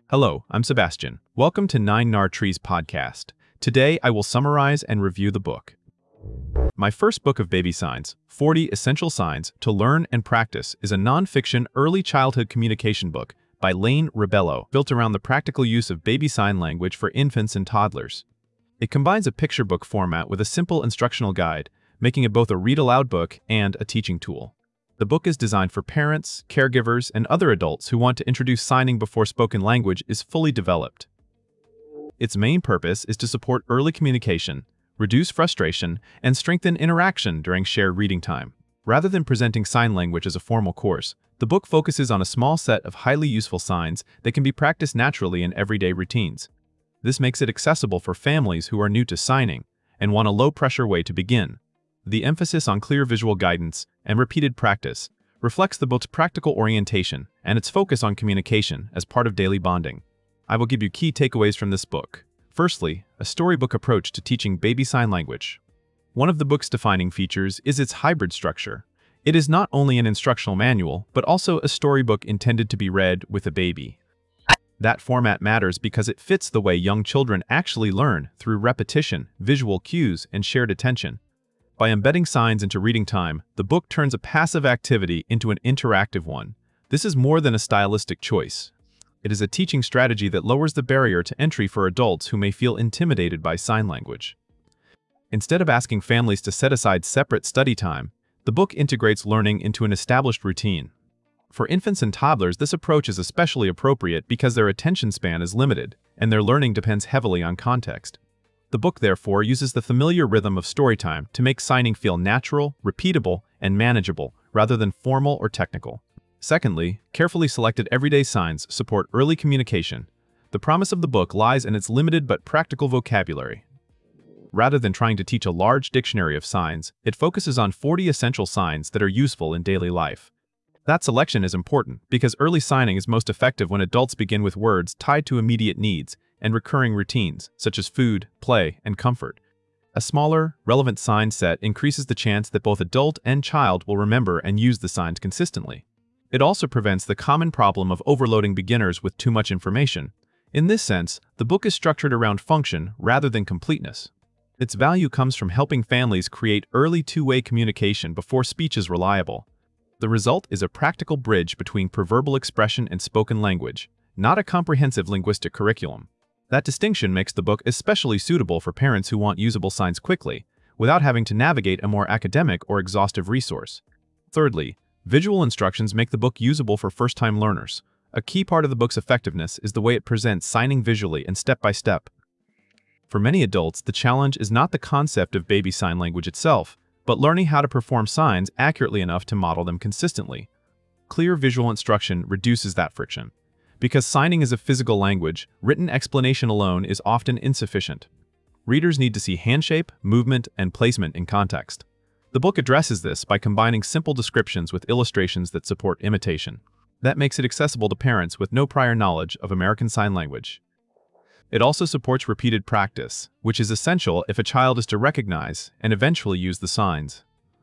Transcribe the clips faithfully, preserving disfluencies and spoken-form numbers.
Hello, I'm Sebastian. Welcome to Nine Nar Trees podcast. Today, I will summarize and review the book. My first book of baby signs, forty Essential Signs to Learn and Practice, is a non-fiction early childhood communication book by Lane Rebello, built around the practical use of baby sign language for infants and toddlers. It combines a picture book format with a simple instructional guide, making it both a read-aloud book and a teaching tool. The book is designed for parents, caregivers, and other adults who want to introduce signing before spoken language is fully developed. Its main purpose is to support early communication, reduce frustration, and strengthen interaction during shared reading time. Rather than presenting sign language as a formal course, the book focuses on a small set of highly useful signs that can be practiced naturally in everyday routines. This makes it accessible for families who are new to signing and want a low-pressure way to begin. The emphasis on clear visual guidance and repeated practice reflects the book's practical orientation and its focus on communication as part of daily bonding. I will give you key takeaways from this book. Firstly, a storybook approach to teaching baby sign language. One of the book's defining features is its hybrid structure. It is not only an instructional manual, but also a storybook intended to be read with a baby. That format matters because it fits the way young children actually learn through repetition, visual cues, and shared attention. By embedding signs into reading time, the book turns a passive activity into an interactive one. This is more than a stylistic choice. It is a teaching strategy that lowers the barrier to entry for adults who may feel intimidated by sign language. Instead of asking families to set aside separate study time, the book integrates learning into an established routine. For infants and toddlers, this approach is especially appropriate because their attention span is limited, and their learning depends heavily on context. The book, therefore, uses the familiar rhythm of storytime to make signing feel natural, repeatable, and manageable, rather than formal or technical. Secondly, carefully selected everyday signs support early communication. The promise of the book lies in its limited but practical vocabulary. Rather than trying to teach a large dictionary of signs, it focuses on forty essential signs that are useful in daily life. That selection is important because early signing is most effective when adults begin with words tied to immediate needs and recurring routines, such as food, play, and comfort. A smaller, relevant sign set increases the chance that both adult and child will remember and use the signs consistently. It also prevents the common problem of overloading beginners with too much information. In this sense, the book is structured around function rather than completeness. Its value comes from helping families create early two-way communication before speech is reliable. The result is a practical bridge between proverbal expression and spoken language, not a comprehensive linguistic curriculum. That distinction makes the book especially suitable for parents who want usable signs quickly, without having to navigate a more academic or exhaustive resource. Thirdly, visual instructions make the book usable for first-time learners. A key part of the book's effectiveness is the way it presents signing visually and step-by-step. For many adults, the challenge is not the concept of baby sign language itself, but learning how to perform signs accurately enough to model them consistently. Clear visual instruction reduces that friction. Because signing is a physical language, written explanation alone is often insufficient. Readers need to see hand shape, movement, and placement in context. The book addresses this by combining simple descriptions with illustrations that support imitation. That makes it accessible to parents with no prior knowledge of American Sign Language. It also supports repeated practice, which is essential if a child is to recognize and eventually use the signs.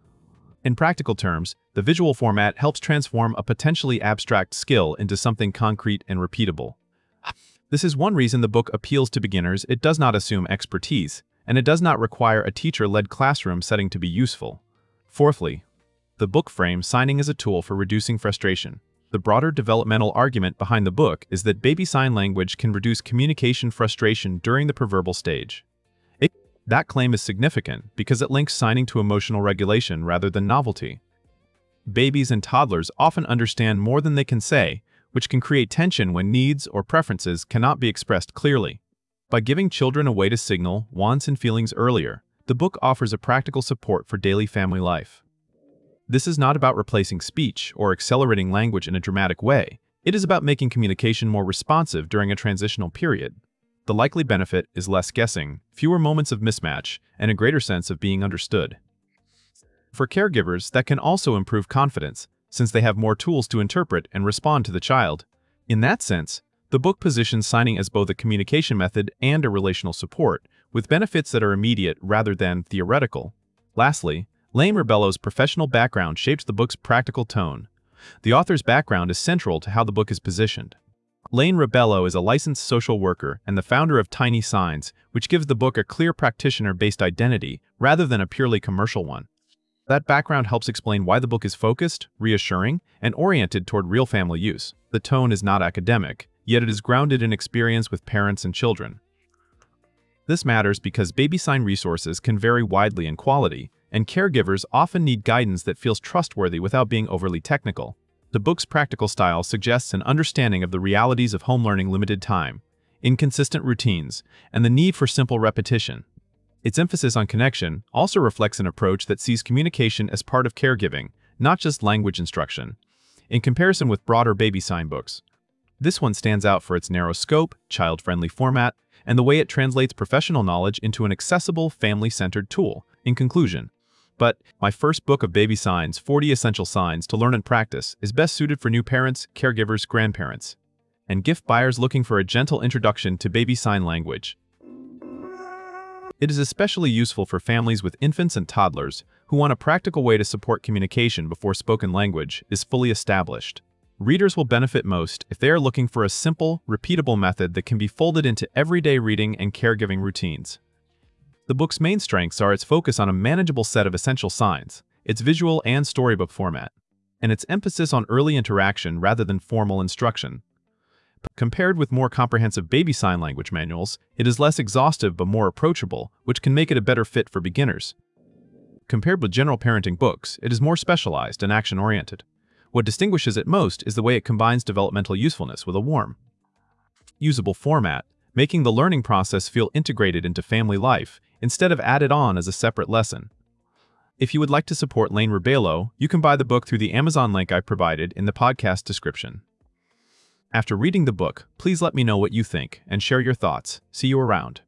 In practical terms, the visual format helps transform a potentially abstract skill into something concrete and repeatable. This is one reason the book appeals to beginners. It does not assume expertise, and it does not require a teacher-led classroom setting to be useful. Fourthly, the book frames signing as a tool for reducing frustration. The broader developmental argument behind the book is that baby sign language can reduce communication frustration during the preverbal stage. It, that claim is significant because it links signing to emotional regulation rather than novelty. Babies and toddlers often understand more than they can say, which can create tension when needs or preferences cannot be expressed clearly. By giving children a way to signal wants and feelings earlier, the book offers a practical support for daily family life. This is not about replacing speech or accelerating language in a dramatic way. It is about making communication more responsive during a transitional period. The likely benefit is less guessing, fewer moments of mismatch, and a greater sense of being understood. For caregivers, that can also improve confidence, since they have more tools to interpret and respond to the child. In that sense, the book positions signing as both a communication method and a relational support, with benefits that are immediate rather than theoretical. Lastly, Lane Rebello's professional background shapes the book's practical tone. The author's background is central to how the book is positioned. Lane Rebello is a licensed social worker and the founder of Tiny Signs, which gives the book a clear practitioner-based identity rather than a purely commercial one. That background helps explain why the book is focused, reassuring, and oriented toward real family use. The tone is not academic, yet it is grounded in experience with parents and children. This matters because baby sign resources can vary widely in quality, and caregivers often need guidance that feels trustworthy without being overly technical. The book's practical style suggests an understanding of the realities of home learning: limited time, inconsistent routines, and the need for simple repetition. Its emphasis on connection also reflects an approach that sees communication as part of caregiving, not just language instruction. In comparison with broader baby sign books, this one stands out for its narrow scope, child-friendly format, and the way it translates professional knowledge into an accessible, family-centered tool. In conclusion, but my first book of baby signs, forty Essential Signs to Learn and Practice, is best suited for new parents, caregivers, grandparents, and gift buyers looking for a gentle introduction to baby sign language. It is especially useful for families with infants and toddlers who want a practical way to support communication before spoken language is fully established. Readers will benefit most if they are looking for a simple, repeatable method that can be folded into everyday reading and caregiving routines. The book's main strengths are its focus on a manageable set of essential signs, its visual and storybook format, and its emphasis on early interaction rather than formal instruction. Compared with more comprehensive baby sign language manuals, it is less exhaustive but more approachable, which can make it a better fit for beginners. Compared with general parenting books, it is more specialized and action-oriented. What distinguishes it most is the way it combines developmental usefulness with a warm, usable format, making the learning process feel integrated into family life instead of added on as a separate lesson. If you would like to support Lane Rebello, you can buy the book through the Amazon link I provided in the podcast description. After reading the book, please let me know what you think and share your thoughts. See you around.